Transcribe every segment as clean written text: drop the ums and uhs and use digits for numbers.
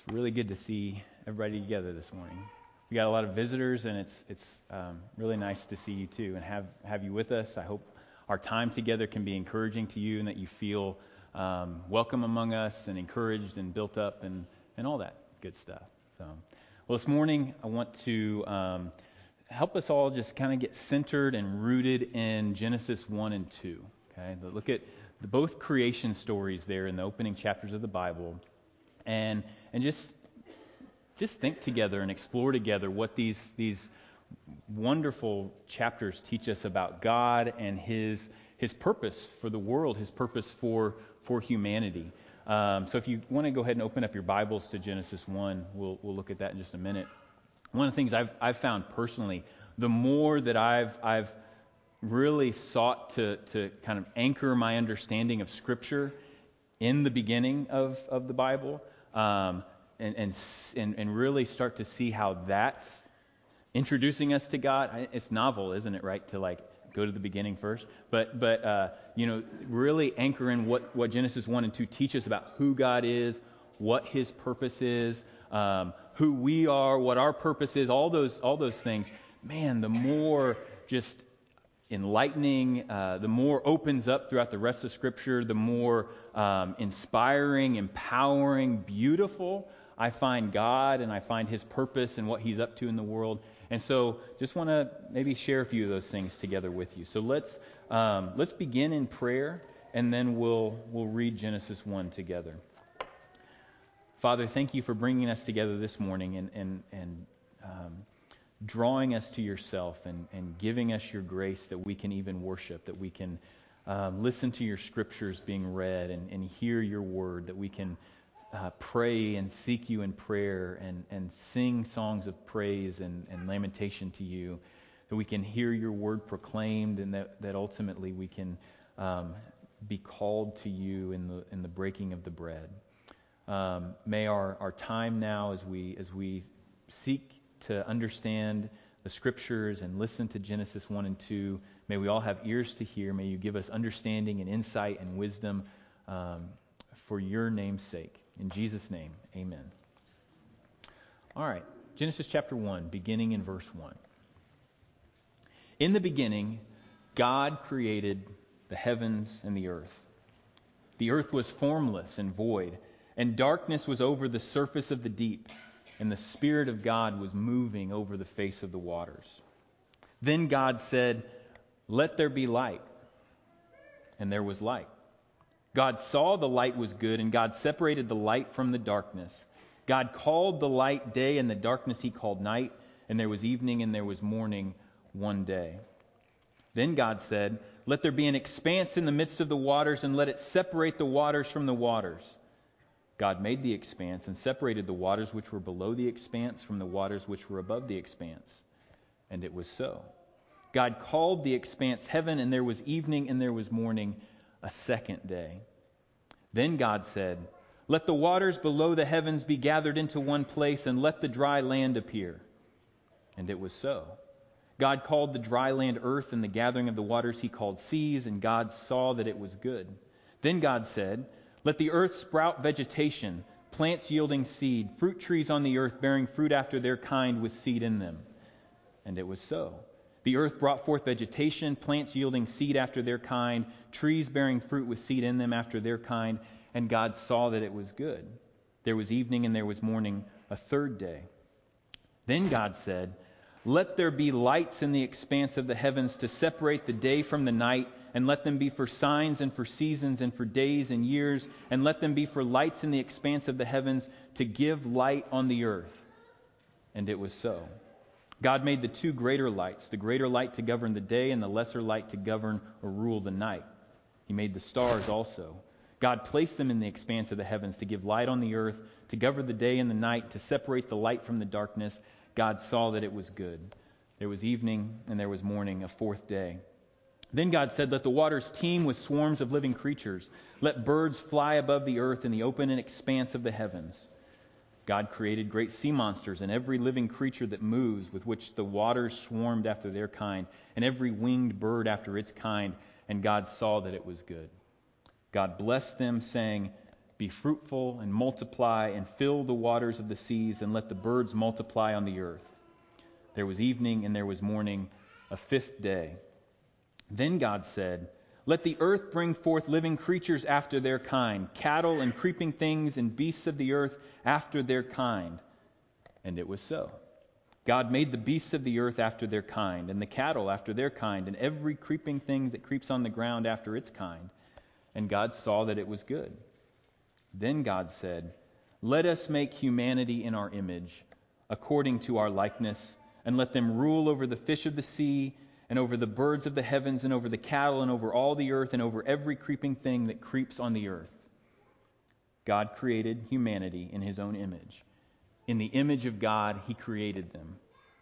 Really good to see everybody together this morning. We got a lot of visitors, and it's really nice to see you too, and have you with us. I hope our time together can be encouraging to you, and that you feel welcome among us, and encouraged, and built up, and all that good stuff. So, well, this morning I want to help us all just kind of get centered and rooted in Genesis 1 and 2. Okay, look at both creation stories there in the opening chapters of the Bible. And just think together and explore together what these wonderful chapters teach us about God and His purpose for the world, His purpose for humanity. So if you want to go ahead and open up your Bibles to Genesis 1, we'll look at that in just a minute. One of the things I've found personally, the more that I've really sought to kind of anchor my understanding of Scripture in the beginning of the Bible, and really start to see how that's introducing us to God. It's novel, isn't it, right, to like go to the beginning first? But really anchor in what Genesis 1 and 2 teach us about who God is, what His purpose is, who we are, what our purpose is, all those things. Man, the more just enlightening, the more opens up throughout the rest of Scripture, the more inspiring, empowering, beautiful I find God, and I find His purpose and what He's up to in the world. And so just want to maybe share a few of those things together with you. So let's begin in prayer, and then we'll read Genesis 1 together. Father, thank you for bringing us together this morning and drawing us to yourself and giving us your grace that we can even worship, that we can listen to your scriptures being read and hear your word, that we can pray and seek you in prayer and sing songs of praise and lamentation to you, that we can hear your word proclaimed, and that ultimately we can be called to you in the breaking of the bread. May our time now as we seek to understand the Scriptures and listen to Genesis 1 and 2, may we all have ears to hear. May you give us understanding and insight and wisdom for your name's sake. In Jesus' name, amen. All right, Genesis chapter 1, beginning in verse 1. In the beginning, God created the heavens and the earth. The earth was formless and void, and darkness was over the surface of the deep, and the Spirit of God was moving over the face of the waters. Then God said, "Let there be light." And there was light. God saw the light was good, and God separated the light from the darkness. God called the light day, and the darkness He called night, and there was evening and there was morning one day. Then God said, "Let there be an expanse in the midst of the waters, and let it separate the waters from the waters." God made the expanse and separated the waters which were below the expanse from the waters which were above the expanse. And it was so. God called the expanse heaven, and there was evening and there was morning, a second day. Then God said, "Let the waters below the heavens be gathered into one place, and let the dry land appear." And it was so. God called the dry land earth, and the gathering of the waters He called seas, and God saw that it was good. Then God said, "Let the earth sprout vegetation, plants yielding seed, fruit trees on the earth bearing fruit after their kind with seed in them." And it was so. The earth brought forth vegetation, plants yielding seed after their kind, trees bearing fruit with seed in them after their kind, and God saw that it was good. There was evening and there was morning, a third day. Then God said, "Let there be lights in the expanse of the heavens to separate the day from the night, and let them be for signs and for seasons and for days and years, and let them be for lights in the expanse of the heavens to give light on the earth." And it was so. God made the two greater lights, the greater light to govern the day and the lesser light to govern or rule the night. He made the stars also. God placed them in the expanse of the heavens to give light on the earth, to govern the day and the night, to separate the light from the darkness. God saw that it was good. There was evening and there was morning, a fourth day. Then God said, "Let the waters teem with swarms of living creatures. Let birds fly above the earth in the open and expanse of the heavens." God created great sea monsters and every living creature that moves, with which the waters swarmed after their kind, and every winged bird after its kind. And God saw that it was good. God blessed them, saying, Be fruitful and multiply and fill the waters of the seas and let the birds multiply on the earth. There was evening and there was morning, a fifth day. Then God said, let the earth bring forth living creatures after their kind, cattle and creeping things and beasts of the earth after their kind. And it was so. God made the beasts of the earth after their kind, and the cattle after their kind, and every creeping thing that creeps on the ground after its kind. And God saw that it was good. Then God said, let us make humanity in our image, according to our likeness, and let them rule over the fish of the sea, and over the birds of the heavens, and over the cattle, and over all the earth, and over every creeping thing that creeps on the earth. God created humanity in his own image. In the image of God, he created them.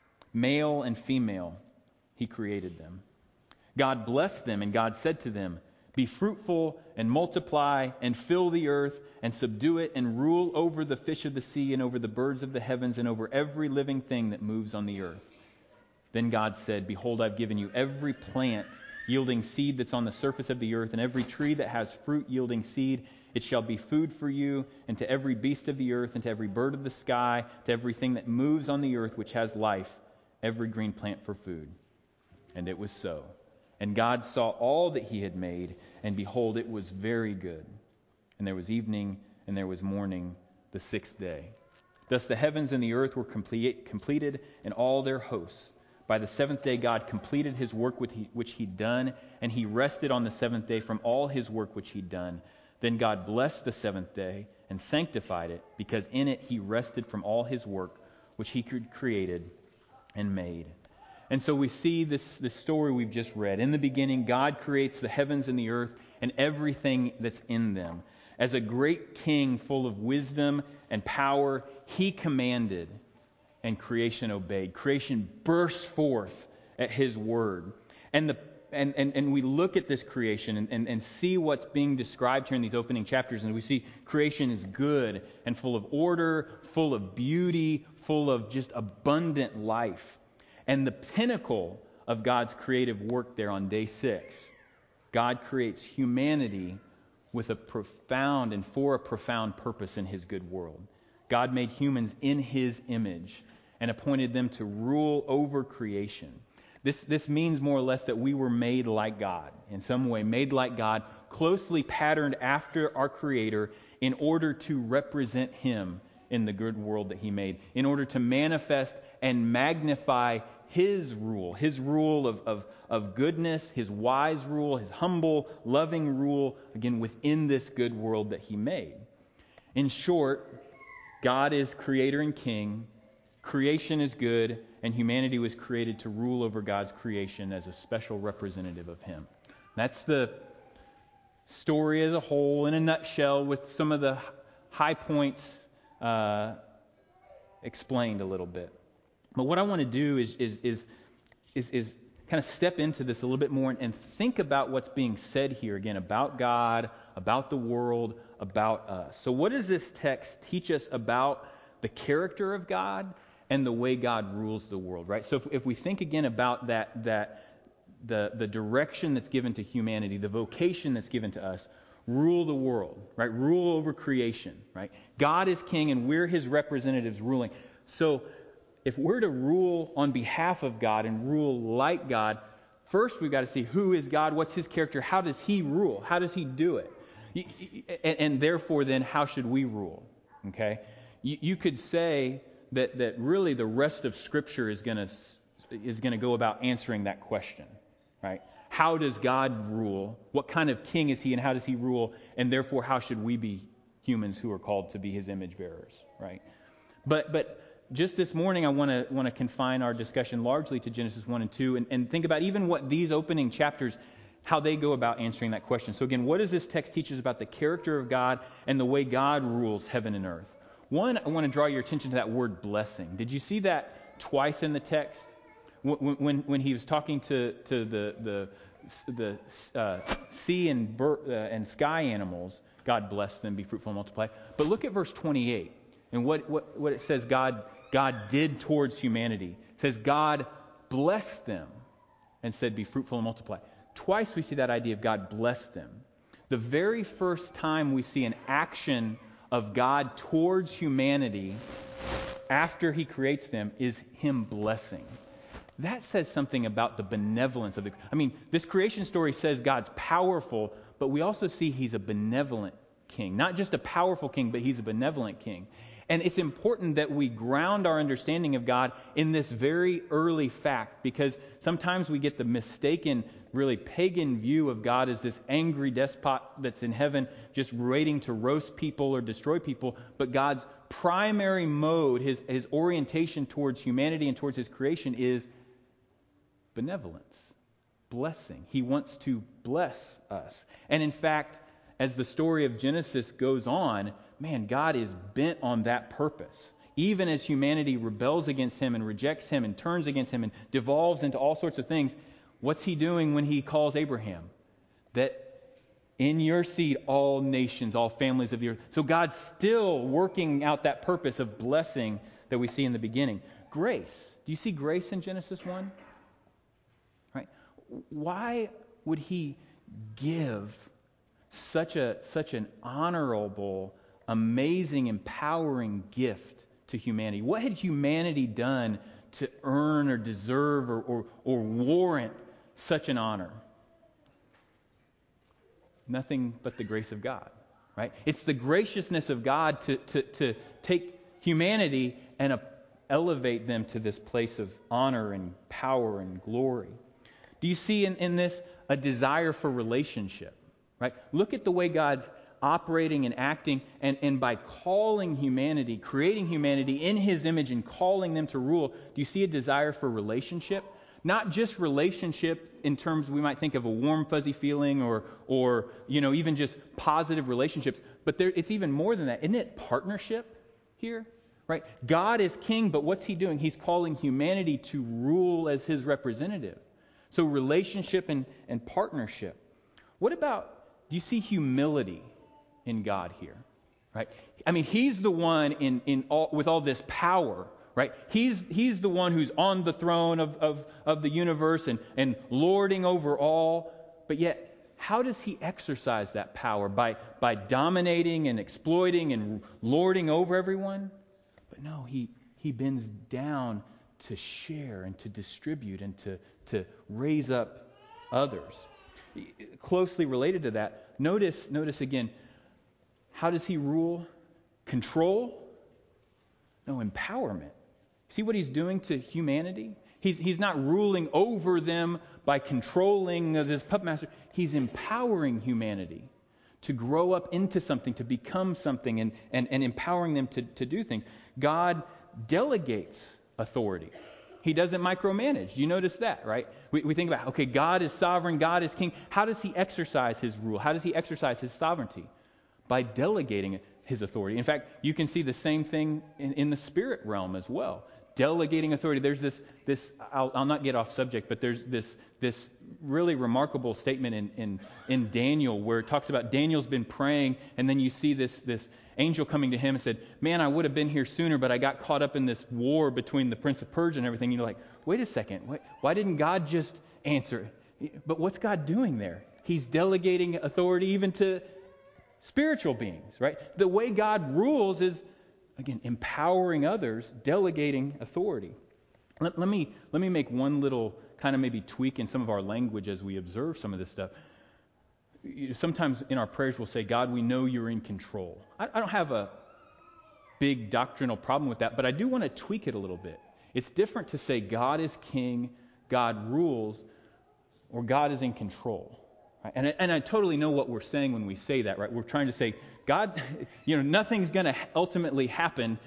Male and female, he created them. God blessed them, and God said to them, be fruitful and multiply and fill the earth and subdue it and rule over the fish of the sea and over the birds of the heavens and over every living thing that moves on the earth. Then God said, behold, I've given you every plant yielding seed that's on the surface of the earth, and every tree that has fruit yielding seed. It shall be food for you, and to every beast of the earth, and to every bird of the sky, to everything that moves on the earth which has life, every green plant for food. And it was so. And God saw all that he had made, and behold, it was very good. And there was evening, and there was morning, the sixth day. Thus the heavens and the earth were completed, and all their hosts. By the seventh day God completed his work which he'd done, and he rested on the seventh day from all his work which he'd done. Then God blessed the seventh day and sanctified it, because in it he rested from all his work which he created and made. And so we see this story we've just read. In the beginning, God creates the heavens and the earth and everything that's in them. As a great king full of wisdom and power, he commanded, and creation obeyed. Creation burst forth at his word. And we look at this creation and see what's being described here in these opening chapters, and we see creation is good and full of order, full of beauty, full of just abundant life. And the pinnacle of God's creative work there on day 6, God creates humanity with a profound and for a profound purpose in his good world. God made humans in his image and appointed them to rule over creation. This means more or less that we were made like God, in some way made like God, closely patterned after our Creator in order to represent him in the good world that he made, in order to manifest and magnify his rule of goodness, his wise rule, his humble, loving rule, again, within this good world that he made. In short, God is creator and king, creation is good, and humanity was created to rule over God's creation as a special representative of him. That's the story as a whole, in a nutshell, with some of the high points explained a little bit. But what I want to do is kind of step into this a little bit more and think about what's being said here again about God, about the world, about us. So what does this text teach us about the character of God and the way God rules the world, right? So if we think again about the direction that's given to humanity, the vocation that's given to us, rule the world, right? Rule over creation, right? God is king and we're his representatives ruling. So if we're to rule on behalf of God and rule like God, first we've got to see who is God, what's his character, how does he rule, how does he do it? And therefore then how should we rule? Okay? You could say that really the rest of Scripture is going to go about answering that question, right? How does God rule? What kind of king is he and how does he rule? And therefore how should we be humans who are called to be his image bearers, right? But just this morning, I want to confine our discussion largely to Genesis 1 and 2 and think about even what these opening chapters, how they go about answering that question. So again, what does this text teach us about the character of God and the way God rules heaven and earth? One, I want to draw your attention to that word blessing. Did you see that twice in the text? When he was talking to the sea and sky animals, God blessed them, be fruitful and multiply. But look at verse 28 and what it says God did towards humanity. It says God blessed them and said, be fruitful and multiply. Twice we see that idea of God blessed them. The very first time we see an action of God towards humanity after he creates them is him blessing. That says something about the benevolence of this creation story says God's powerful, but we also see he's a benevolent king. Not just a powerful king, but he's a benevolent king. And it's important that we ground our understanding of God in this very early fact, because sometimes we get the mistaken, really pagan view of God as this angry despot that's in heaven just waiting to roast people or destroy people. But God's primary mode, his orientation towards humanity and towards his creation is benevolence, blessing. He wants to bless us. And in fact, as the story of Genesis goes on, man, God is bent on that purpose. Even as humanity rebels against him and rejects him and turns against him and devolves into all sorts of things, what's he doing when he calls Abraham? That in your seed, all nations, all families of the earth. So God's still working out that purpose of blessing that we see in the beginning. Grace. Do you see grace in Genesis 1? Right? Why would he give such an honorable, amazing, empowering gift to humanity? What had humanity done to earn or deserve or warrant such an honor? Nothing but the grace of God, right? It's the graciousness of God to take humanity and elevate them to this place of honor and power and glory. Do you see in this a desire for relationship, right? Look at the way God's operating and acting, and by calling humanity, creating humanity in his image and calling them to rule, do you see a desire for relationship? Not just relationship in terms we might think of a warm, fuzzy feeling or even just positive relationships, but it's even more than that. Isn't it partnership here? Right? God is king, but what's he doing? He's calling humanity to rule as his representative. So relationship and partnership. What about, do you see humility in God here? Right? He's the one with all this power. Right? He's the one who's on the throne of the universe and lording over all. But yet, how does he exercise that power? By dominating and exploiting and lording over everyone? But no, he bends down to share and to distribute and to raise up others. Closely related to that, notice again, how does he rule? Control? No, empowerment. See what he's doing to humanity? He's not ruling over them by controlling this puppet master. He's empowering humanity to grow up into something, to become something, and empowering them to do things. God delegates authority. He doesn't micromanage. You notice that, right? We think about, okay, God is sovereign, God is king. How does he exercise his rule? How does he exercise his sovereignty? By delegating his authority. In fact, you can see the same thing in the spirit realm as well. Delegating authority. There's this I'll not get off subject, but there's this really remarkable statement in Daniel where it talks about Daniel's been praying, and then you see this angel coming to him and said, man, I would have been here sooner, but I got caught up in this war between the Prince of Persia and everything. You're like, wait a second, why didn't God just answer? But what's God doing there? He's delegating authority even to spiritual beings, right? The way God rules is, again, empowering others, delegating authority. Let me make one little kind of maybe tweak in some of our language as we observe some of this stuff. Sometimes in our prayers we'll say, God, we know you're in control. I don't have a big doctrinal problem with that, but I do want to tweak it a little bit. It's different to say God is king, God rules, or God is in control. Right? And I totally know what we're saying when we say that, right? We're trying to say, God, nothing's going to ultimately happen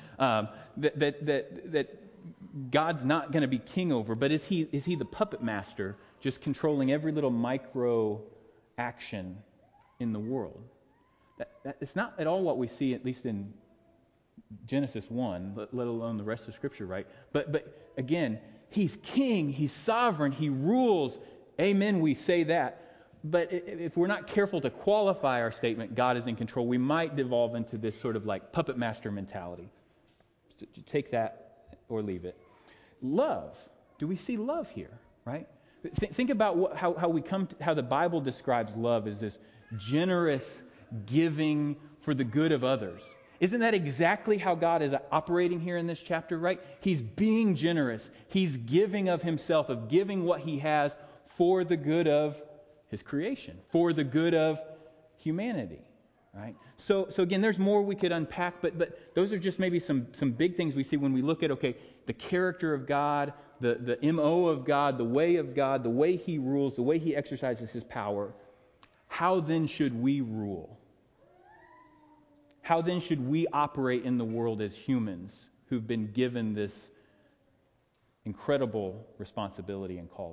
that God's not going to be king over, but is he the puppet master just controlling every little micro action in the world? It's not at all what we see, at least in Genesis 1, let alone the rest of Scripture, right? But again, he's king, he's sovereign, he rules. Amen, we say that. But if we're not careful to qualify our statement, God is in control, we might devolve into this sort of like puppet master mentality. Take that or leave it. Love. Do we see love here, right? Think about how we come to, how the Bible describes love as this generous giving for the good of others. Isn't that exactly how God is operating here in this chapter, right? He's being generous. He's giving of himself, of giving what he has for the good of his creation, for the good of humanity, right? So again, there's more we could unpack, but those are just maybe some big things we see when we look at, okay, the character of God, the MO of God, the way he rules, the way he exercises his power. How then should we rule? How then should we operate in the world as humans who've been given this incredible responsibility and calling?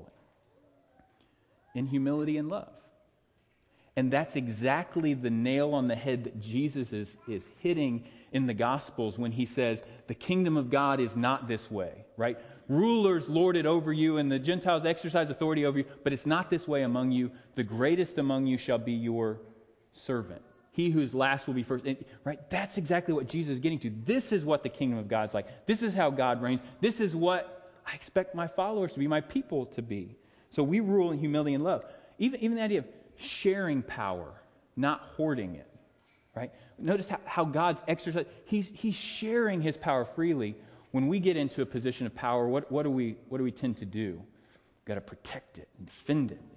In humility and love. And that's exactly the nail on the head that Jesus is hitting in the Gospels when he says, the kingdom of God is not this way, right? Rulers lord it over you and the Gentiles exercise authority over you, but it's not this way among you. The greatest among you shall be your servant. He who's last will be first. Right? That's exactly what Jesus is getting to. This is what the kingdom of God's like. This is how God reigns. This is what I expect my followers to be, my people to be. So we rule in humility and love. Even the idea of sharing power, not hoarding it. Right? Notice how God's exercise. He's sharing his power freely. When we get into a position of power, what do we tend to do? We've got to protect it and defend it,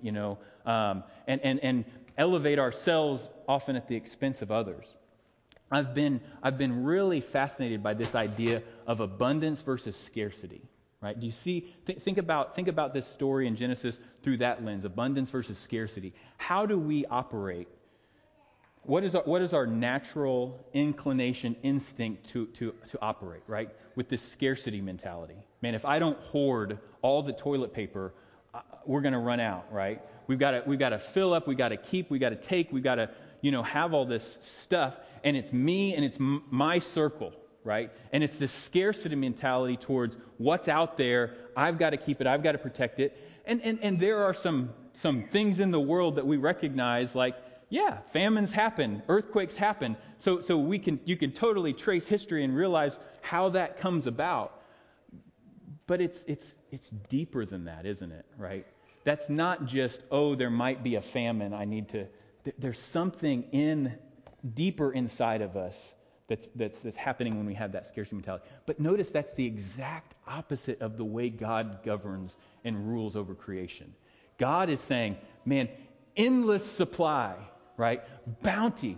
and elevate ourselves often at the expense of others. I've been really fascinated by this idea of abundance versus scarcity. Right? Do you see? Think about this story in Genesis through that lens: abundance versus scarcity. How do we operate? What is our natural inclination, instinct to operate? Right? With this scarcity mentality. Man, if I don't hoard all the toilet paper, we're going to run out. Right? We've got to fill up. We've got to keep. We've got to take. We've got to have all this stuff, and it's me and it's my circle. Right? And it's this scarcity mentality towards what's out there. I've got to keep it. I've got to protect it. And there are some things in the world that we recognize, like, yeah, famines happen, earthquakes happen. So you can totally trace history and realize how that comes about. But it's deeper than that, isn't it? Right? That's not just, there might be a famine. There's something deeper inside of us that's happening when we have that scarcity mentality. But notice that's the exact opposite of the way God governs and rules over creation. God is saying, man, endless supply, right? Bounty.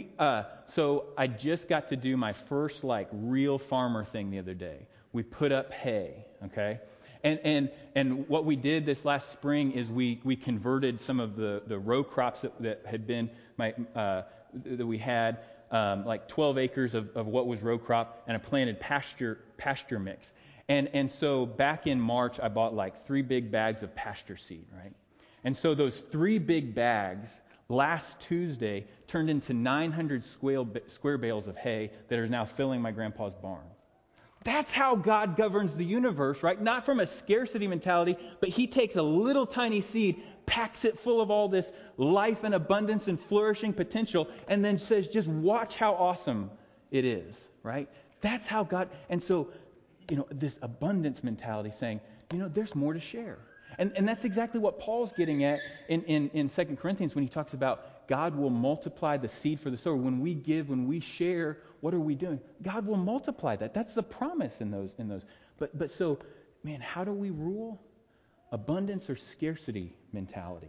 So I just got to do my first real farmer thing the other day. We put up hay, okay? And what we did this last spring is we converted some of the row crops that had been that we had. 12 acres of what was row crop, and I planted pasture mix. And so back in March, I bought 3 big bags of pasture seed, right? And so those 3 big bags last Tuesday turned into 900 square bales of hay that are now filling my grandpa's barn. That's how God governs the universe, right? Not from a scarcity mentality, but he takes a little tiny seed, packs it full of all this life and abundance and flourishing potential, and then says, just watch how awesome it is, right? That's how God, and so, this abundance mentality saying, there's more to share. And that's exactly what Paul's getting at in 2 Corinthians when he talks about God will multiply the seed for the sower. When we give, when we share, what are we doing? God will multiply that. That's the promise in those. But so, man, how do we rule? Abundance or scarcity mentality?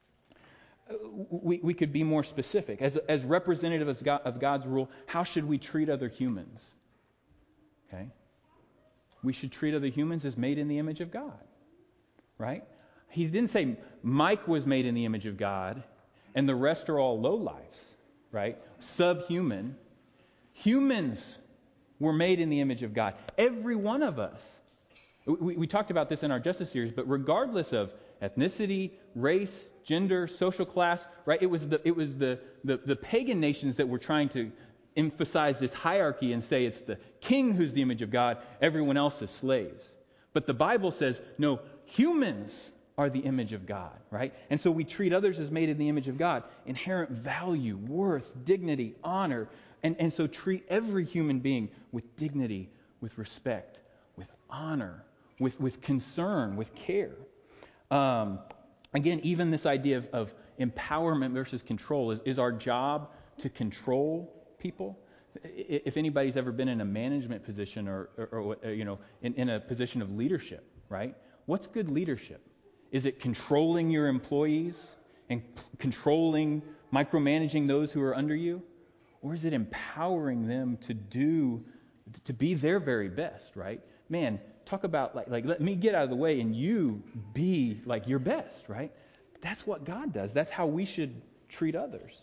We could be more specific. As representative of God's rule, how should we treat other humans? Okay? We should treat other humans as made in the image of God. Right? He didn't say Mike was made in the image of God and the rest are all lowlifes, right? Subhuman. Humans were made in the image of God. Every one of us. We talked about this in our Justice series, but regardless of ethnicity, race, gender, social class, right? It was the pagan nations that were trying to emphasize this hierarchy and say it's the king who's the image of God, everyone else is slaves. But the Bible says, no, humans are the image of God, right? And so we treat others as made in the image of God. Inherent value, worth, dignity, honor. And so treat every human being with dignity, with respect, with honor, with concern, with care. Again, even this idea of empowerment versus control. Is our job to control people? If anybody's ever been in a management position or in a position of leadership, right? What's good leadership? Is it controlling your employees and micromanaging those who are under you? Or is it empowering them to be their very best, right? Man, talk about like let me get out of the way and you be like your best, right? That's what God does. That's how we should treat others.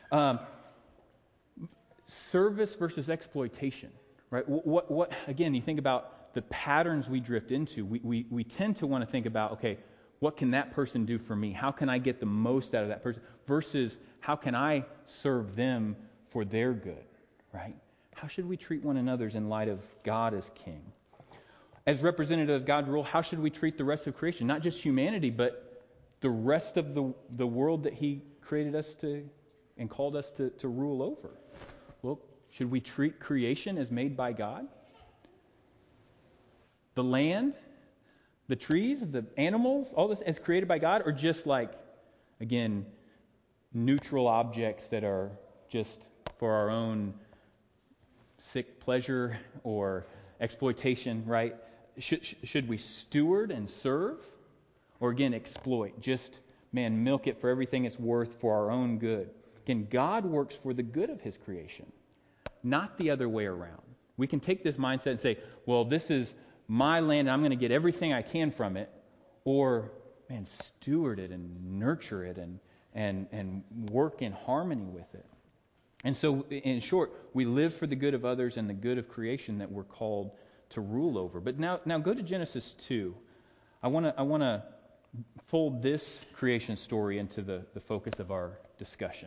Service versus exploitation, right? What again, you think about the patterns we drift into. We tend to want to think about, okay, what can that person do for me? How can I get the most out of that person? Versus how can I serve them for their good, right? How should we treat one another in light of God as King? As representative of God's rule, how should we treat the rest of creation? Not just humanity, but the rest of the world that He created us to and called us to rule over. Well, should we treat creation as made by God? The land, the trees, the animals, all this as created by God, or just like, again, neutral objects that are just for our own sick pleasure or exploitation, right? Should we steward and serve? Or again, exploit? Just, milk it for everything it's worth for our own good. Again, God works for the good of His creation, not the other way around. We can take this mindset and say, well, this is my land and I'm going to get everything I can from it. Or, steward it and nurture it and work in harmony with it. And so, in short, we live for the good of others and the good of creation that we're called to rule over. But now go to Genesis 2. I want to fold this creation story into the focus of our discussion.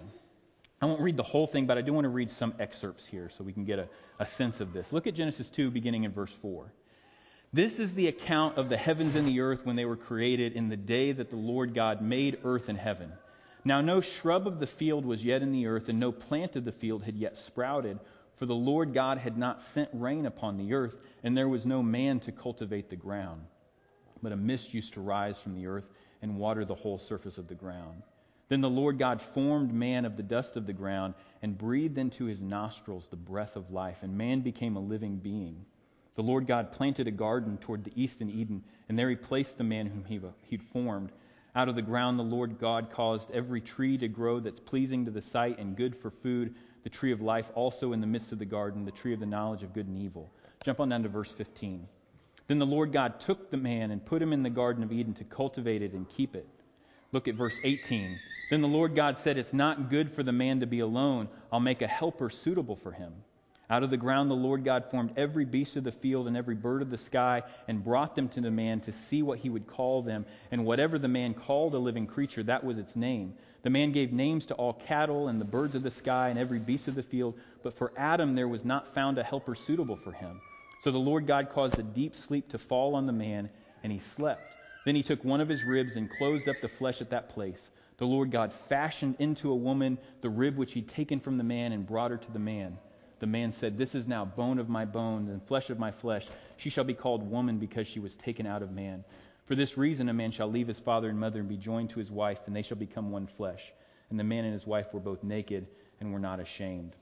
I won't read the whole thing, but I do want to read some excerpts here so we can get a sense of this. Look at Genesis 2, beginning in verse 4. This is the account of the heavens and the earth when they were created in the day that the Lord God made earth and heaven. Now no shrub of the field was yet in the earth, and no plant of the field had yet sprouted, for the Lord God had not sent rain upon the earth, and there was no man to cultivate the ground. But a mist used to rise from the earth and water the whole surface of the ground. Then the Lord God formed man of the dust of the ground and breathed into his nostrils the breath of life, and man became a living being. The Lord God planted a garden toward the east in Eden, and there He placed the man whom He'd formed. Out of the ground the Lord God caused every tree to grow that's pleasing to the sight and good for food, the tree of life also in the midst of the garden, the tree of the knowledge of good and evil. Jump on down to verse 15. Then the Lord God took the man and put him in the Garden of Eden to cultivate it and keep it. Look at verse 18. Then the Lord God said, "It's not good for the man to be alone. I'll make a helper suitable for him." Out of the ground the Lord God formed every beast of the field and every bird of the sky and brought them to the man to see what he would call them. And whatever the man called a living creature, that was its name. The man gave names to all cattle and the birds of the sky and every beast of the field. But for Adam there was not found a helper suitable for him. So the Lord God caused a deep sleep to fall on the man, and he slept. Then He took one of his ribs and closed up the flesh at that place. The Lord God fashioned into a woman the rib which He'd taken from the man and brought her to the man. The man said, "This is now bone of my bones and flesh of my flesh. She shall be called woman because she was taken out of man. For this reason a man shall leave his father and mother and be joined to his wife, and they shall become one flesh." And the man and his wife were both naked and were not ashamed.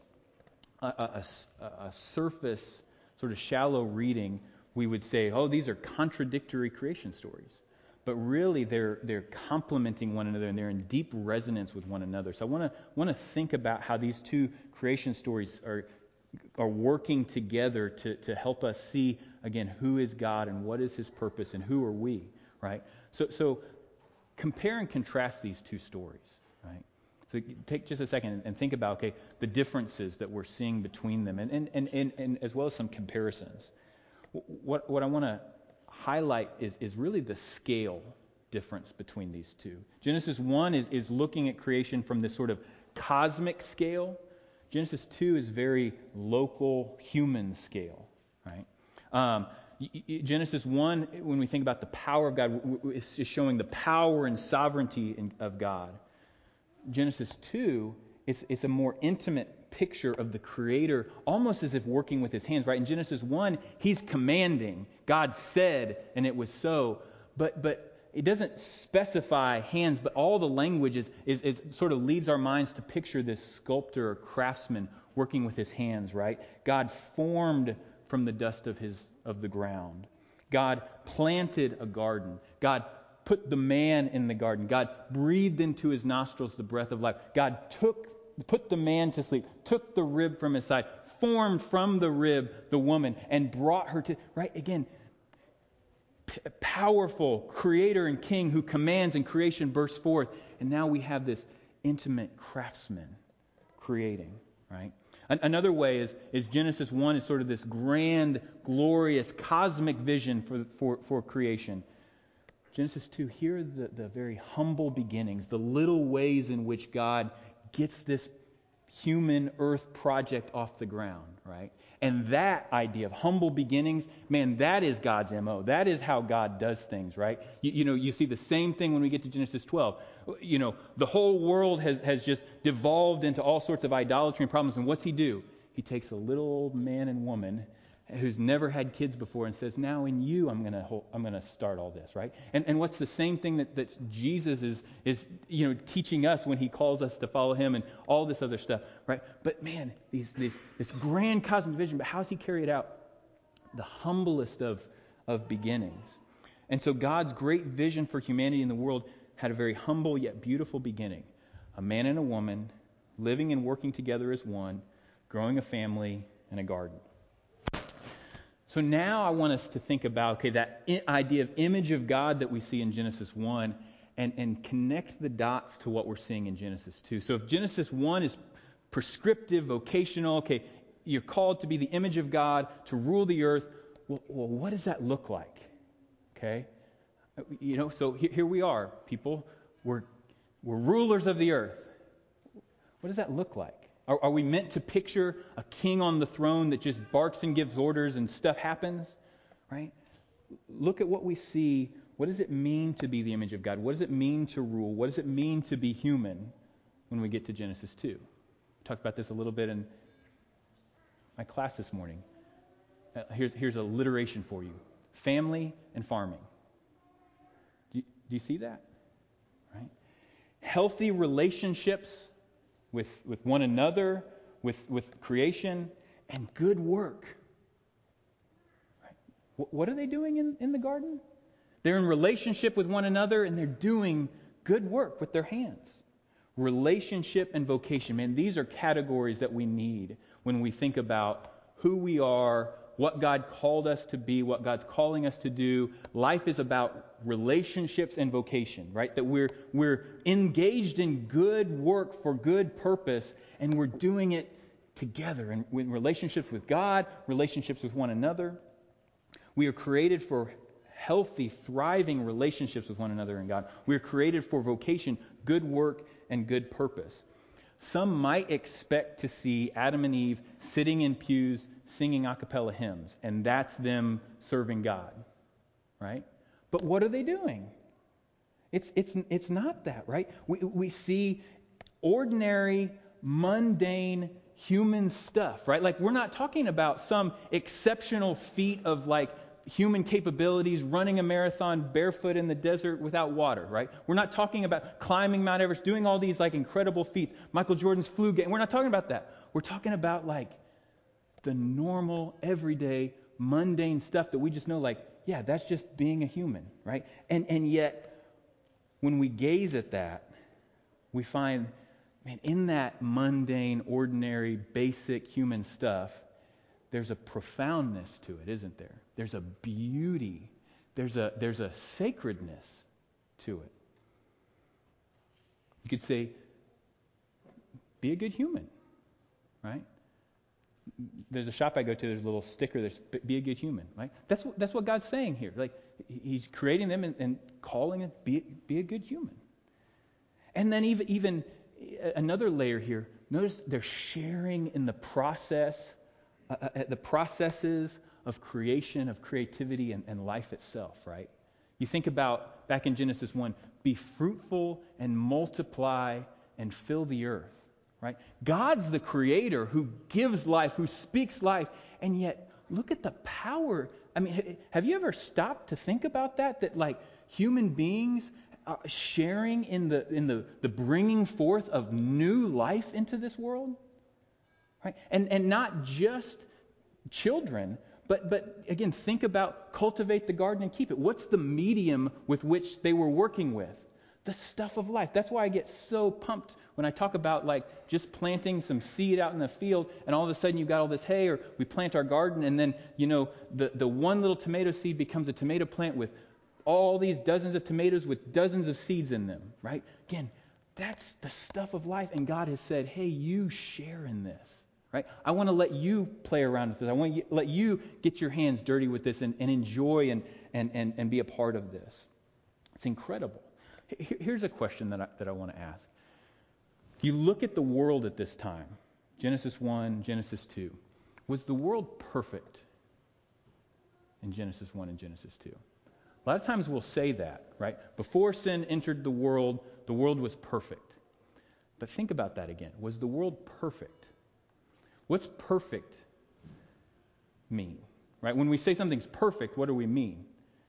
A surface, sort of shallow reading, we would say, oh, these are contradictory creation stories. But really, they're complementing one another, and they're in deep resonance with one another. So I want to think about how these two creation stories are working together to help us see, again, who is God and what is His purpose and who are we, right? So compare and contrast these two stories, right? So take just a second and think about, okay, the differences that we're seeing between them, and as well as some comparisons. What I want to highlight is really the scale difference between these two. Genesis 1 is looking at creation from this sort of cosmic scale. Genesis 2 is very local, human scale, right? Genesis 1, when we think about the power of God, is showing the power and sovereignty of God. Genesis 2, it's a more intimate picture of the Creator, almost as if working with His hands, right? In Genesis 1, He's commanding. God said, and it was so. But it doesn't specify hands, but all the language is sort of leads our minds to picture this sculptor or craftsman working with his hands, right? God formed from the dust of the ground. God planted a garden. God put the man in the garden. God breathed into his nostrils the breath of life. God put the man to sleep, took the rib from his side, formed from the rib the woman, and brought her to, right? Again, powerful creator and king who commands and creation bursts forth. And now we have this intimate craftsman creating, right? Another way is Genesis 1 is sort of this grand, glorious, cosmic vision for creation. Genesis 2, here are the very humble beginnings, the little ways in which God gets this human earth project off the ground, right? And that idea of humble beginnings, man, that is God's MO. That is how God does things, right? You see the same thing when we get to Genesis 12. The whole world has just devolved into all sorts of idolatry and problems. And what's he do? He takes a little old man and woman who's never had kids before and says, now in you I'm going to start all this, right? And what's the same thing that Jesus is teaching us when he calls us to follow him and all this other stuff, right? But man, this grand cosmic vision, but how's he carry it out? The humblest of beginnings. And so God's great vision for humanity in the world had a very humble yet beautiful beginning. A man and a woman living and working together as one, growing a family and a garden. So now I want us to think about, that idea of image of God that we see in Genesis 1 and connect the dots to what we're seeing in Genesis 2. So if Genesis 1 is prescriptive, vocational, you're called to be the image of God, to rule the earth, well what does that look like? Okay? So here we are, people. We're rulers of the earth. What does that look like? Are we meant to picture a king on the throne that just barks and gives orders and stuff happens? Right? Look at what we see. What does it mean to be the image of God? What does it mean to rule? What does it mean to be human when we get to Genesis 2? I talked about this a little bit in my class this morning. Here's alliteration for you. Family and farming. Do you see that? Right? Healthy relationships with one another, with creation, and good work. Right? What are they doing in the garden? They're in relationship with one another, and they're doing good work with their hands. Relationship and vocation. Man, these are categories that we need when we think about who we are, what God called us to be, what God's calling us to do. Life is about relationships and vocation, right? That we're engaged in good work for good purpose, and we're doing it together in relationships with God, relationships with one another. We are created for healthy, thriving relationships with one another in God. We are created for vocation, good work, and good purpose. Some might expect to see Adam and Eve sitting in pews singing a cappella hymns, and that's them serving God, right? But what are they doing? It's not that, right? We see ordinary, mundane human stuff, right? Like, we're not talking about some exceptional feat of human capabilities, running a marathon barefoot in the desert without water, right? We're not talking about climbing Mount Everest, doing all these incredible feats, Michael Jordan's flu game. We're not talking about that. We're talking about the normal, everyday, mundane stuff that we just know, that's just being a human, right? And yet, when we gaze at that, we find, man, in that mundane, ordinary, basic human stuff, there's a profoundness to it, isn't there? There's a beauty. There's a sacredness to it. You could say, be a good human, right? There's a shop I go to, there's a little sticker, there's be a good human, right? That's what God's saying here. He's creating them and calling it, be a good human. And then even another layer here, notice they're sharing in the processes of creation, of creativity, and life itself, right? You think about, back in Genesis 1, be fruitful and multiply and fill the earth, right? God's the creator who gives life, who speaks life, and yet look at the power. I mean, have you ever stopped to think about that? That like human beings are sharing in the bringing forth of new life into this world, right? And not just children, but again, think about cultivate the garden and keep it. What's the medium with which they were working with? The stuff of life. That's why I get so pumped when I talk about like just planting some seed out in the field and all of a sudden you've got all this hay, or we plant our garden and then, the one little tomato seed becomes a tomato plant with all these dozens of tomatoes with dozens of seeds in them, right? Again, that's the stuff of life, and God has said, hey, you share in this, right? I want to let you play around with this. I want to let you get your hands dirty with this and enjoy and be a part of this. It's incredible. Here's a question that I want to ask. You look at the world at this time, Genesis 1, Genesis 2. Was the world perfect in Genesis 1 and Genesis 2? A lot of times we'll say that, right? Before sin entered the world was perfect. But think about that again. Was the world perfect? What's perfect mean? Right? When we say something's perfect, what do we mean?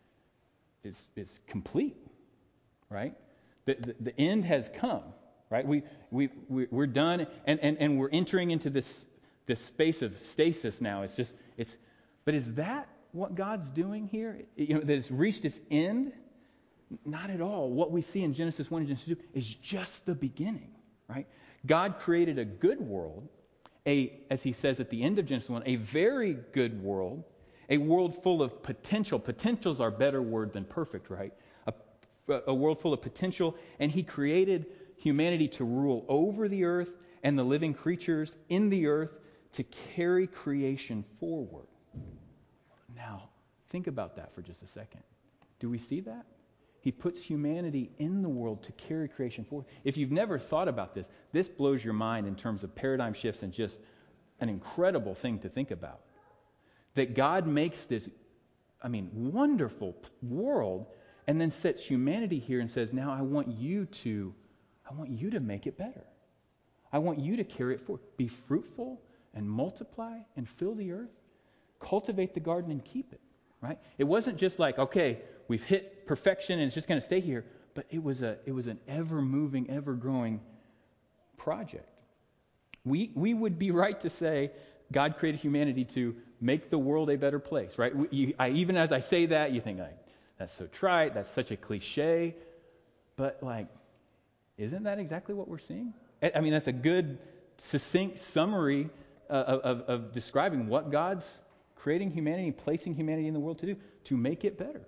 It's complete, right? The end has come, right? We're done, and we're entering into this space of stasis now. But is that what God's doing here? That it's reached its end? Not at all. What we see in Genesis 1 and Genesis 2 is just the beginning, right? God created a good world, as he says at the end of Genesis 1, a very good world, a world full of potential. Potential's our better word than perfect, right? A world full of potential, and he created humanity to rule over the earth and the living creatures in the earth to carry creation forward. Now, think about that for just a second. Do we see that? He puts humanity in the world to carry creation forward. If you've never thought about this blows your mind in terms of paradigm shifts and just an incredible thing to think about. That God makes this, wonderful world and then sets humanity here and says, now I want you to make it better. I want you to carry it forward. Be fruitful and multiply and fill the earth. Cultivate the garden and keep it, right? It wasn't just like, okay, we've hit perfection and it's just going to stay here, but it was an ever-moving, ever-growing project. We would be right to say God created humanity to make the world a better place, right? Even as I say that, you think, like, that's so trite, that's such a cliche, but isn't that exactly what we're seeing? That's a good, succinct summary of describing what God's creating humanity, placing humanity in the world to do, to make it better.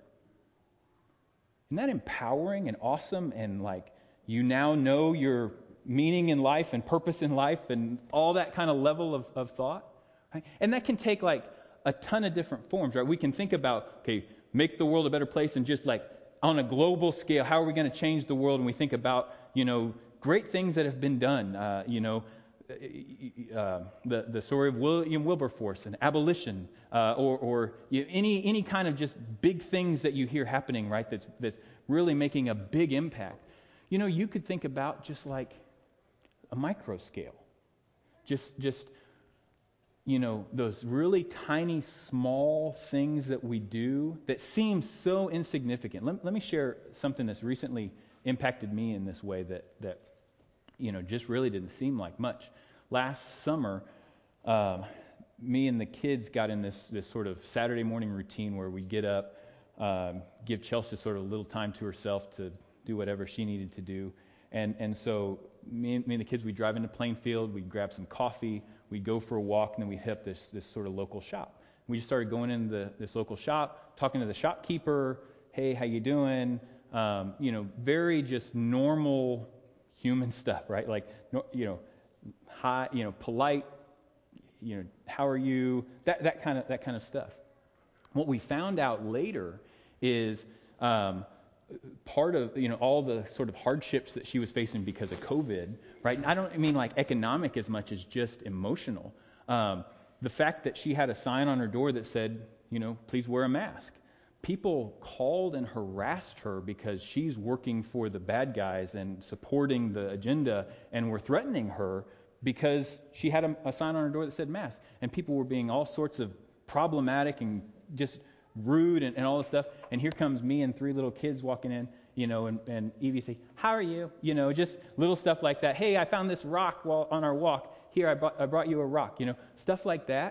Isn't that empowering and awesome? And you now know your meaning in life and purpose in life and all that kind of level of thought, right? And that can take a ton of different forms, right? We can think about, okay, make the world a better place, and just on a global scale, how are we going to change the world? And we think about, great things that have been done, the story of William Wilberforce and abolition, or any kind of just big things that you hear happening, right? That's really making a big impact. You could think about just like a micro scale, just those really tiny, small things that we do that seem so insignificant. Let me share something that's recently impacted me in this way that just really didn't seem like much. Last summer, me and the kids got in this sort of Saturday morning routine where we get up, give Chelsea sort of a little time to herself to do whatever she needed to do. And so me and the kids, we drive into Plainfield, we grab some coffee, we go for a walk, and then we hit up this sort of local shop. We just started going into this local shop, talking to the shopkeeper. Hey, how you doing? Very just normal human stuff, right? Hi, polite, how are you? That kind of stuff. What we found out later is part of all the sort of hardships that she was facing because of COVID, right? And I don't mean economic as much as just emotional. The fact that she had a sign on her door that said, please wear a mask. People called and harassed her because she's working for the bad guys and supporting the agenda, and were threatening her because she had a sign on her door that said mask. And people were being all sorts of problematic and just rude and all this stuff. And here comes me and 3 little kids walking in, and Evie say, "How are you?" Just little stuff like that. "Hey, I found this rock while on our walk. Here, I brought you a rock." Stuff like that.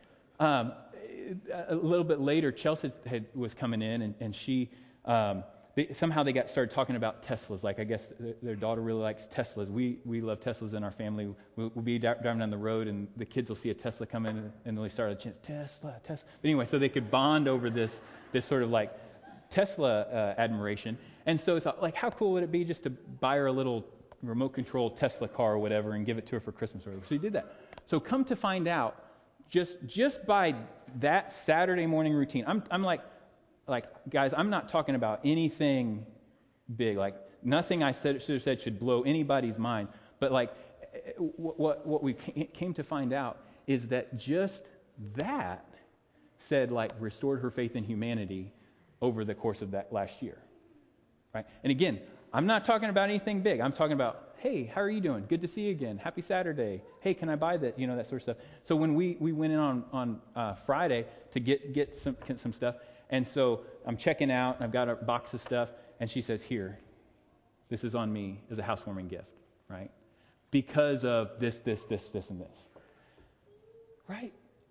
A little bit later, Chelsea was coming in, and she somehow they started talking about Teslas. Like, I guess their daughter really likes Teslas. We love Teslas in our family. We'll be driving down the road, and the kids will see a Tesla come in, and they start a chant, Tesla. But anyway, so they could bond over this sort of like Tesla admiration. And so I thought, like, how cool would it be just to buy her a little remote control Tesla car or whatever and give it to her for Christmas or whatever. So we did that. So come to find out, just by that Saturday morning routine, I'm like, guys, I'm not talking about anything big. Like, nothing I should have said should blow anybody's mind. But like, what we came to find out is that just that said, like, restored her faith in humanity over the course of that last year, right? And again, I'm not talking about anything big. I'm talking about, hey, how are you doing? Good to see you again. Happy Saturday. Hey, can I buy that? That sort of stuff. So when we went in on Friday to get some stuff, and so I'm checking out, and I've got a box of stuff, and she says, "Here, this is on me as a housewarming gift," right? Because of this, and this, right?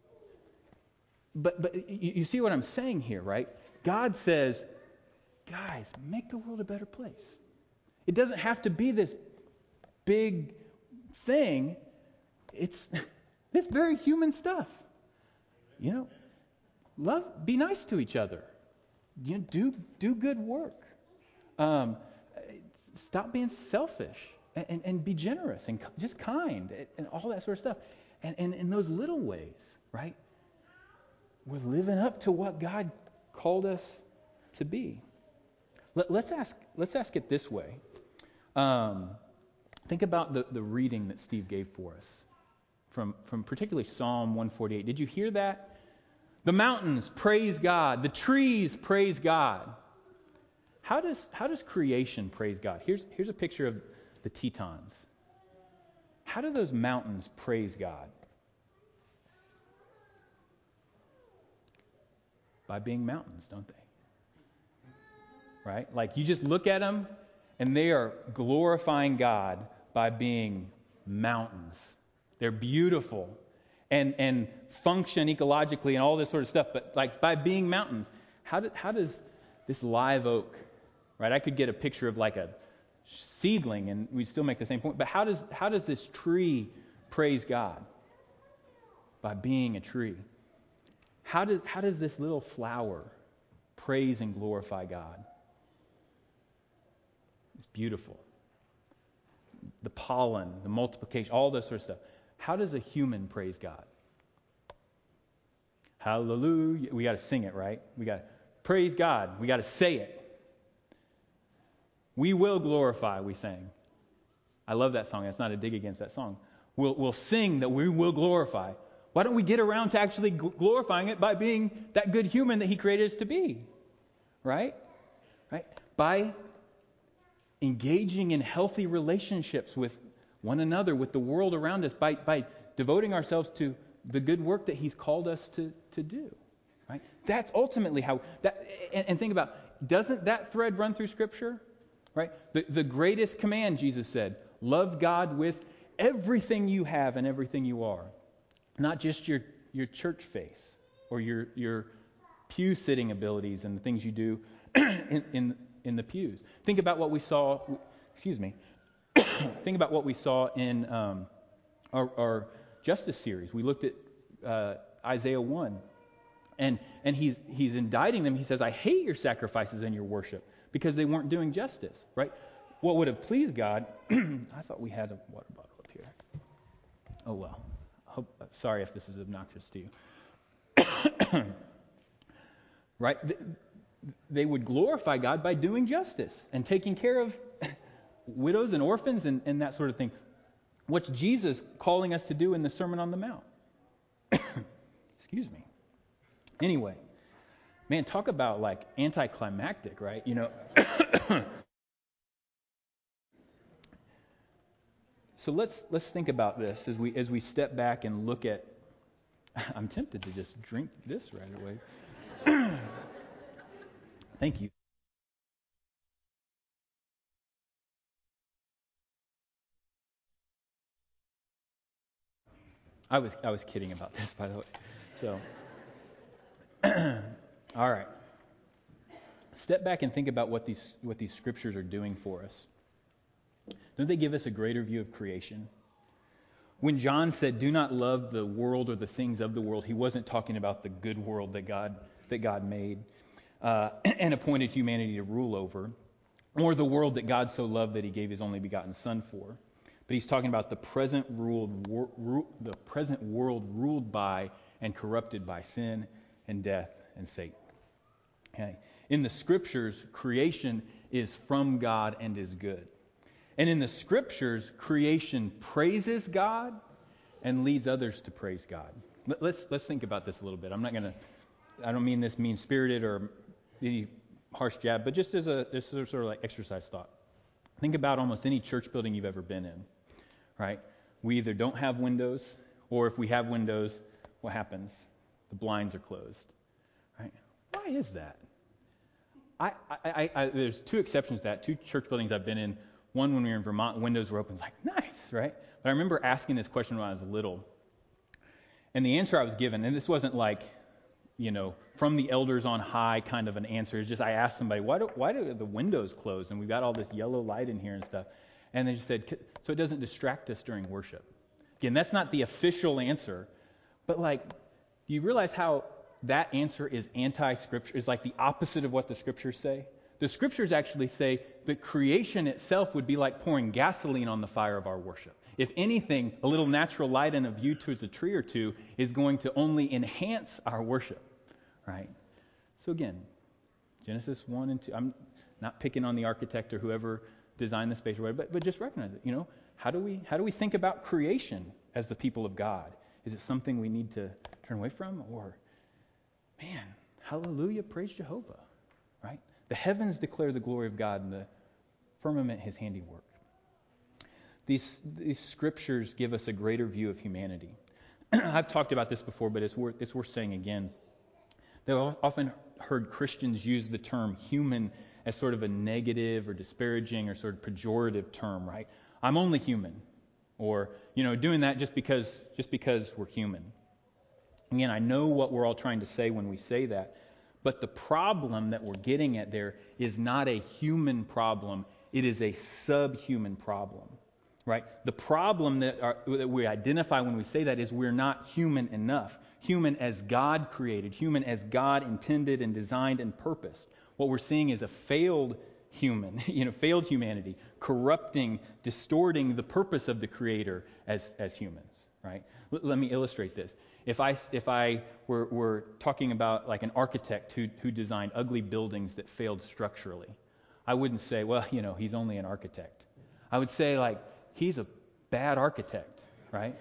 But you see what I'm saying here, right? God says, guys, make the world a better place. It doesn't have to be this big thing. It's very human stuff. Love, be nice to each other. Do good work. Stop being selfish and be generous and just kind and all that sort of stuff. And in those little ways, right? We're living up to what God called us to be. Let's ask it this way. Think about the reading that Steve gave for us from particularly Psalm 148. Did you hear that? The mountains praise God. The trees praise God. How does creation praise God? Here's a picture of the Tetons. How do those mountains praise God? By being mountains, don't they? Right? Like, you just look at them, and they are glorifying God by being mountains. They're beautiful and function ecologically and all this sort of stuff, but like by being mountains. How does this live oak, right? I could get a picture of like a seedling, and we'd still make the same point. But how does this tree praise God? By being a tree. How does this little flower praise and glorify God? It's beautiful. The pollen, the multiplication, all this sort of stuff. How does a human praise God? Hallelujah. We got to sing it, right? We got to praise God. We got to say it. We will glorify, we sang. I love that song. That's not a dig against that song. We'll sing that we will glorify. Why don't we get around to actually glorifying it by being that good human that He created us to be? Right? By engaging in healthy relationships with one another, with the world around us, by devoting ourselves to the good work that He's called us to do. Right? That's ultimately how that. And think about, doesn't that thread run through Scripture? Right? The greatest command, Jesus said, love God with everything you have and everything you are, not just your church face or your pew sitting abilities and the things you do in the pews. Think about what we saw. Think about what we saw in our Justice series. We looked at Isaiah 1, and he's indicting them. He says, "I hate your sacrifices and your worship because they weren't doing justice." Right? What would have pleased God? I thought we had a water bottle up here. Oh well. Sorry if this is obnoxious to you. Right? They would glorify God by doing justice and taking care of widows and orphans and that sort of thing. What's Jesus calling us to do in the Sermon on the Mount? Excuse me. Anyway, man, talk about like anticlimactic, right? So let's think about this as we step back and look at I'm tempted to just drink this right away. Thank you. I was kidding about this, by the way. So, all right. Step back and think about what these scriptures are doing for us. Don't they give us a greater view of creation? When John said, "Do not love the world or the things of the world," he wasn't talking about the good world that God made and appointed humanity to rule over, or the world that God so loved that He gave His only begotten Son for. But He's talking about the present world ruled by and corrupted by sin and death and Satan. Okay. In the Scriptures, creation is from God and is good. And in the Scriptures, creation praises God and leads others to praise God. Let's think about this a little bit. I don't mean this mean-spirited or any harsh jab, but just as a sort of like exercise thought. Think about almost any church building you've ever been in, right? We either don't have windows, or if we have windows, what happens? The blinds are closed, right? Why is that? There's two exceptions to that. Two church buildings I've been in. One, when we were in Vermont, windows were open. It's like, nice, right? But I remember asking this question when I was little. And the answer I was given, and this wasn't like, from the elders on high kind of an answer. It's just I asked somebody, why do the windows close? And we've got all this yellow light in here and stuff. And they just said, so it doesn't distract us during worship. Again, that's not the official answer. But do you realize how that answer is anti-scripture, is like the opposite of what the Scriptures say? The Scriptures actually say that creation itself would be like pouring gasoline on the fire of our worship. If anything, a little natural light and a view towards a tree or two is going to only enhance our worship, right? So again, Genesis 1 and 2, I'm not picking on the architect or whoever designed the space or whatever, but just recognize it. How do we think about creation as the people of God? Is it something we need to turn away from? Or, man, hallelujah, praise Jehovah, right? The heavens declare the glory of God, and the firmament His handiwork. These scriptures give us a greater view of humanity. I've talked about this before, but it's worth saying again. They've often heard Christians use the term human as sort of a negative or disparaging or sort of pejorative term, right? I'm only human, or doing that just because we're human. Again, I know what we're all trying to say when we say that. But the problem that we're getting at there is not a human problem. It is a subhuman problem, right? The problem that we identify when we say that is we're not human enough. Human as God created. Human as God intended and designed and purposed. What we're seeing is a failed human, failed humanity, corrupting, distorting the purpose of the Creator as humans, right? Let me illustrate this. If I were talking about like an architect who designed ugly buildings that failed structurally, I wouldn't say, well, he's only an architect. I would say, he's a bad architect, right?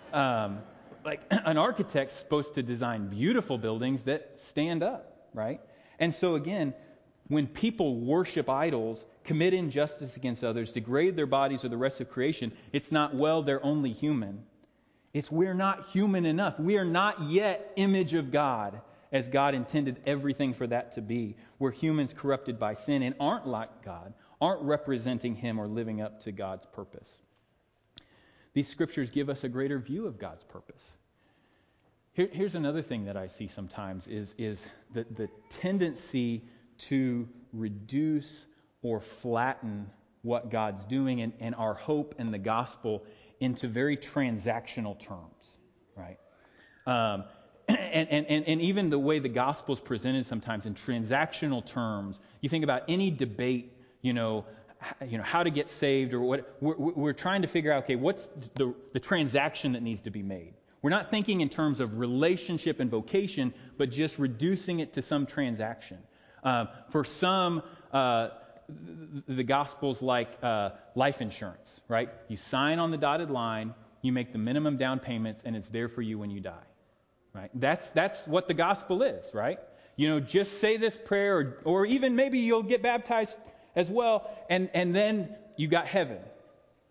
An architect's supposed to design beautiful buildings that stand up, right? And so again, when people worship idols, commit injustice against others, degrade their bodies or the rest of creation, it's not, well, they're only human. It's we're not human enough. We are not yet image of God as God intended everything for that to be. We're humans corrupted by sin and aren't like God, aren't representing Him or living up to God's purpose. These scriptures give us a greater view of God's purpose. Here's another thing that I see sometimes is the tendency to reduce or flatten what God's doing and our hope and the gospel into very transactional terms, right? And even the way the gospel is presented sometimes in transactional terms. You think about any debate, how to get saved or what. We're trying to figure out, okay, what's the transaction that needs to be made. We're not thinking in terms of relationship and vocation, but just reducing it to some transaction. For some, the gospel's like life insurance, right? You sign on the dotted line, you make the minimum down payments, and it's there for you when you die, right? That's what the gospel is, right? Just say this prayer, or even maybe you'll get baptized as well, and then you got heaven.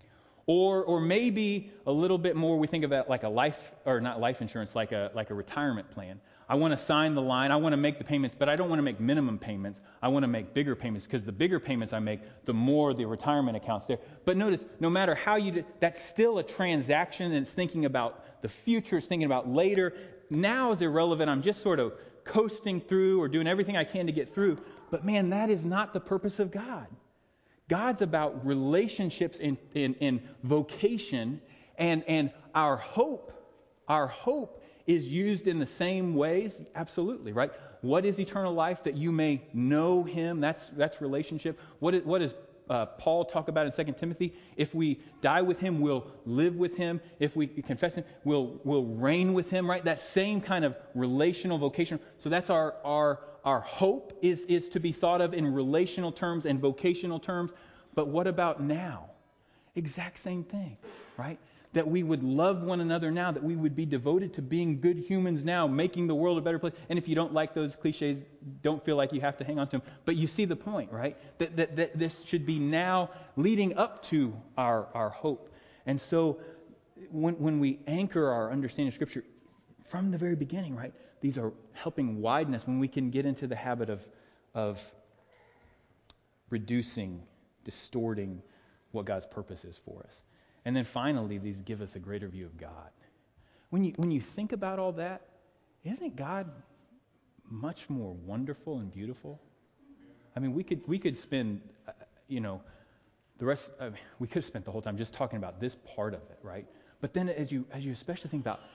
Or maybe a little bit more, we think about like a life, or not life insurance, like a retirement plan. I want to sign the line, I want to make the payments, but I don't want to make minimum payments. I want to make bigger payments, because the bigger payments I make, the more the retirement account's there. But notice, no matter how you do, that's still a transaction, and it's thinking about the future, it's thinking about later. Now is irrelevant. I'm just sort of coasting through or doing everything I can to get through. But man, that is not the purpose of God. God's about relationships in vocation, and our hope is used in the same ways. Absolutely, right? What is eternal life? That you may know Him. That's relationship. What does Paul talk about in 2 Timothy? If we die with Him, we'll live with Him. If we confess Him, we'll reign with Him. Right? That same kind of relational vocation. So that's our hope is to be thought of in relational terms and vocational terms. But what about now? Exact same thing, right? That we would love one another now, that we would be devoted to being good humans now, making the world a better place. And if you don't like those cliches, don't feel like you have to hang on to them. But you see the point, right? That this should be now leading up to our hope. And so when we anchor our understanding of Scripture from the very beginning, right? These are helping widen us when we can get into the habit of reducing, distorting what God's purpose is for us. And then finally, these give us a greater view of God. When you think about all that, isn't God much more wonderful and beautiful? I mean, we could spend, the rest. We could have spent the whole time just talking about this part of it, right? But then, as you especially think about,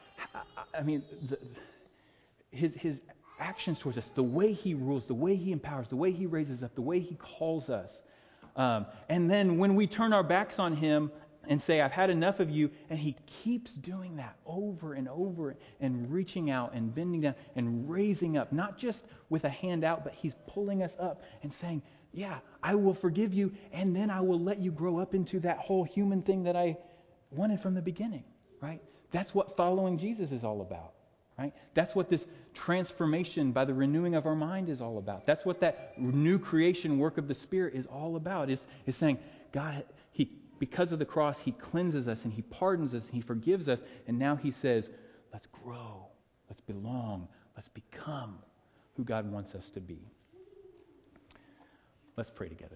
his actions towards us, the way He rules, the way He empowers, the way He raises up, the way He calls us, and then when we turn our backs on Him and say, I've had enough of you, and He keeps doing that over and over, and reaching out and bending down and raising up, not just with a hand out, but He's pulling us up and saying, yeah, I will forgive you, and then I will let you grow up into that whole human thing that I wanted from the beginning, right? That's what following Jesus is all about, right? That's what this transformation by the renewing of our mind is all about. That's what that new creation work of the Spirit is all about, is saying, God, because of the cross, He cleanses us and He pardons us and He forgives us. And now He says, let's grow, let's belong, let's become who God wants us to be. Let's pray together.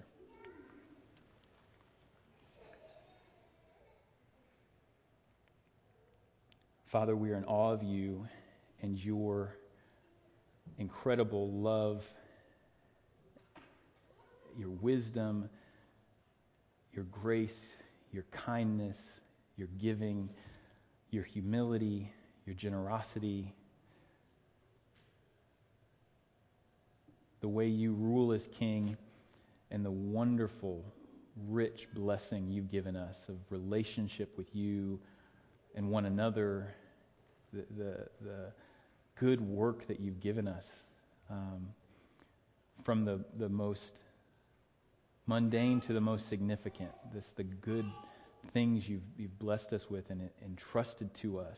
Father, we are in awe of You and Your incredible love, Your wisdom, Your grace, Your kindness, Your giving, Your humility, Your generosity, the way You rule as King, and the wonderful, rich blessing You've given us of relationship with You and one another, the good work that You've given us, from the most mundane to the most significant, the good things you've blessed us with and entrusted to us.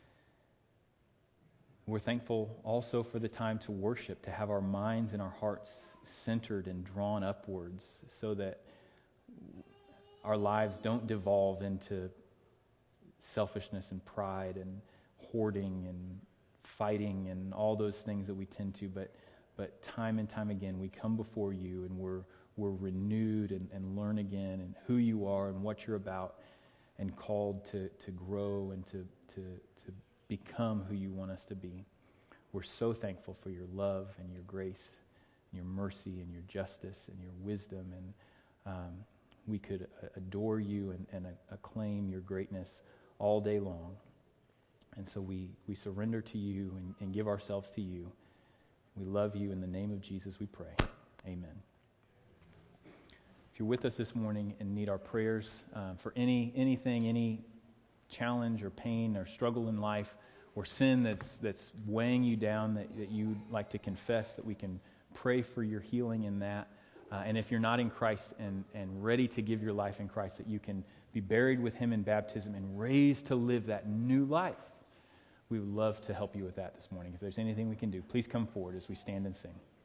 We're thankful also for the time to worship, to have our minds and our hearts centered and drawn upwards, so that our lives don't devolve into selfishness and pride and hoarding and fighting and all those things that we tend to, but time and time again we come before You and we're renewed and learn again and who You are and what You're about, and called to grow and to become who You want us to be. We're so thankful for Your love and Your grace and Your mercy and Your justice and Your wisdom, and we could adore You and acclaim Your greatness all day long. And so we surrender to You and give ourselves to You. We love You. In the name of Jesus we pray. Amen. If you're with us this morning and need our prayers for anything, any challenge or pain or struggle in life or sin that's weighing you down that you'd like to confess, that we can pray for your healing in that. And if you're not in Christ and ready to give your life in Christ, that you can be buried with Him in baptism and raised to live that new life. We would love to help you with that this morning. If there's anything we can do, please come forward as we stand and sing.